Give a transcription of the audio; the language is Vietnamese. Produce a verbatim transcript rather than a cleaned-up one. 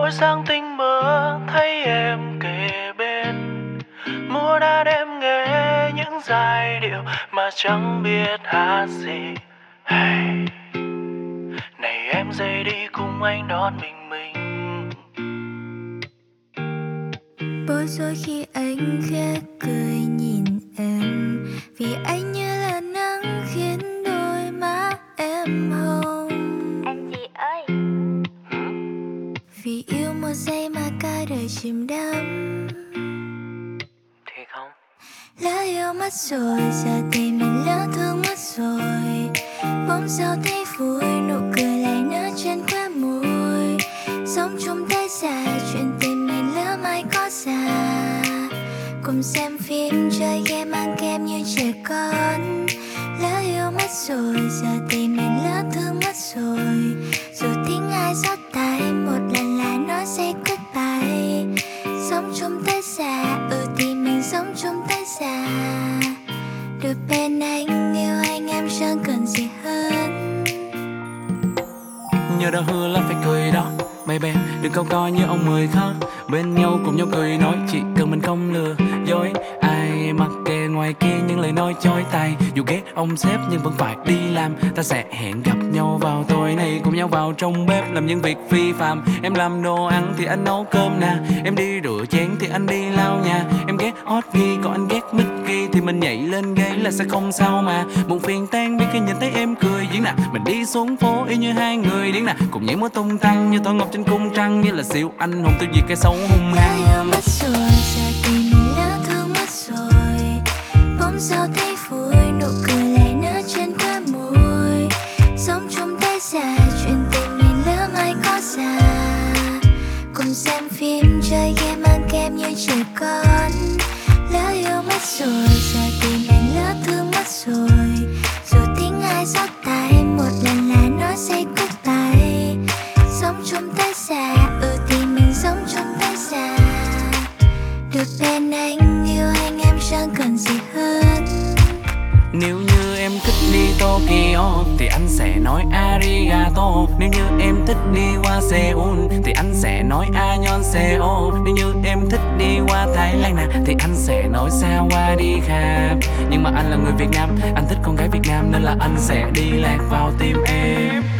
mỗi sáng tinh mơ thấy em kề bên, mùa đã đêm nghe những giai điệu mà chẳng biết hát gì. Hey, này em dậy đi cùng anh đón bình minh. Bối rối khi anh khẽ cười nhìn em, vì anh như là nắng khiến đôi má em hồng. Anh gì ơi, Vì yêu một giây mà cả đời chìm đắm. Thì không Lỡ yêu mất rồi, giờ thì mình lỡ thương mất rồi. Bỗng sao thấy vui, nụ cười lại nở trên khóe môi. Sống chung tay xa, chuyện tình mình lỡ mai có ra. Cùng xem phim, chơi game, ăn kem như trẻ con. Lỡ yêu mất rồi, giờ thì mình lỡ thương mất rồi. Dù tiếng ai rót tai, một lần lại nói say goodbye. Sống chung tay xa, ừ thì mình sống chung tay xa. Được bên anh, yêu anh em chẳng cần gì hơn. nhớ đã hứa là phải cười đó. Baby, đừng câu coi như ông mười khó. Bên nhau cùng nhau cười nói, chỉ cần mình không lừa dối ai. Mặc kệ ngoài kia những lời nói chói tai, dù ghét ông sếp nhưng vẫn phải đi làm. Ta sẽ hẹn gặp nhau vào tối nay, cùng nhau vào trong bếp làm những việc phi phạm. Em làm đồ ăn thì anh nấu cơm nè, em đi rửa chén thì anh đi lau nhà. Em ghét hot ghi còn anh ghét Mickey, thì mình nhảy lên ghế là sẽ không sao mà. Buồn phiền tan biết khi nhìn thấy em cười diễn nè. Mình đi xuống phố y như hai người điên nè, cùng nhảy múa tung tăng như tổ ngọc trên cung trăng, như là siêu anh hùng tiêu diệt cái xấu hung Lỡ hăng. yêu mất rồi, giờ thì mình lỡ thương mất rồi. Bỗng sao thấy vui, nụ cười lại nở trên khóe môi. Sống chung tay xa, chuyện tình mình lỡ mai có ra. Cùng xem phim, chơi game, ăn kem như trẻ con. Lỡ yêu mất rồi, giờ thì mình lỡ thương mất rồi. Dù tiếng ai rót tai, một lần lại nói say goodbye. Sống chung tay xa, ừ thì mình sống chung tay xa. Được bên anh, yêu anh em chẳng cần gì hơn. Nếu như em thích đi Tokyo thì anh sẽ nói arigato. Nếu như em thích đi qua Seoul thì anh sẽ nói annyeonghaseyo. Nếu như em thích đi qua Thái Lan nè thì anh sẽ nói sawadee. Nhưng mà anh là người Việt Nam, anh thích con gái Việt Nam, nên là anh sẽ đi lạc vào tim em.